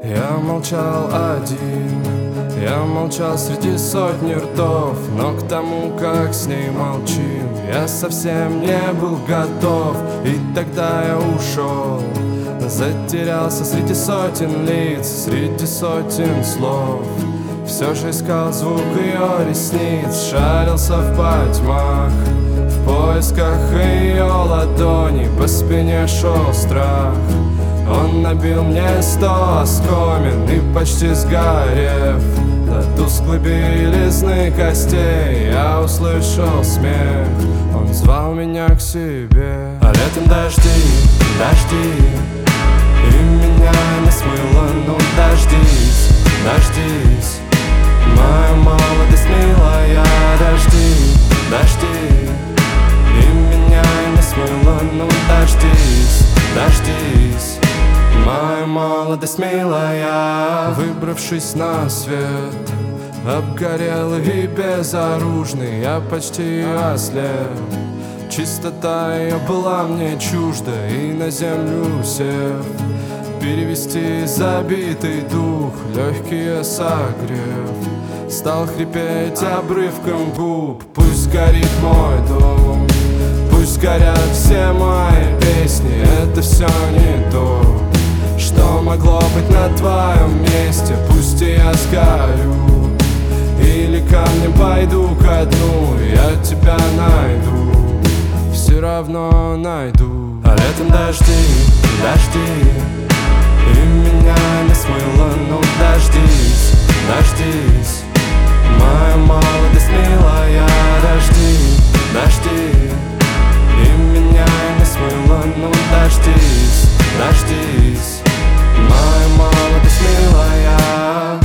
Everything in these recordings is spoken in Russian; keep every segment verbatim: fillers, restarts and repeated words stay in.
Я молчал один, я молчал среди сотни ртов, но к тому, как с ней молчим, я совсем не был готов. И тогда я ушел, затерялся среди сотен лиц, среди сотен слов. Все же искал звук ее ресниц, шарился в потьмах, в поисках ее ладоней. По спине шел страх, он набил мне сто оскомин, и почти сгорев до тусклой белизны костей, я услышал смех, он звал меня к себе. А летом дожди, дожди, и меня не смыло. Ну дождись, дождись, моя молодость милая. Дожди, дожди, и меня не смыло. Ну дождись, дождись, моя молодость милая. Выбравшись на свет, обгорелый и безоружный, я почти ослеп. Чистота ее была мне чужда, и на землю сев, перевести забитый дух, легкие согрев, стал хрипеть обрывком губ. Пусть горит мой дом, пусть горят все мои песни, это все не то, что могло быть на твоем месте. Пусть и я сгорю, или камнем пойду ко дну, я тебя найду, все равно найду. А летом дожди, дожди, и меня не смыло. Ну дождись, дождись, моя молодость милая. Дожди, дожди, и меня не смыло. Ну дождись, дождись, моя молодость милая.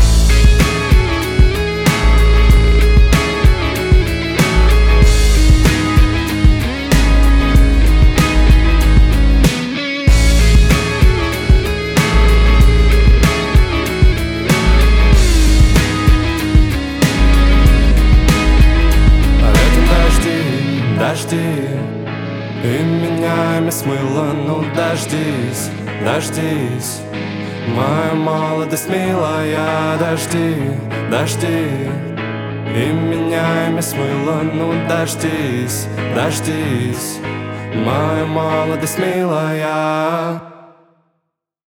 Дожди, и меня ими смыло. Ну дождись, дождись, моя молодость милая. Дожди, дожди, и меня ими смыло. Ну дождись, дождись, моя молодость милая.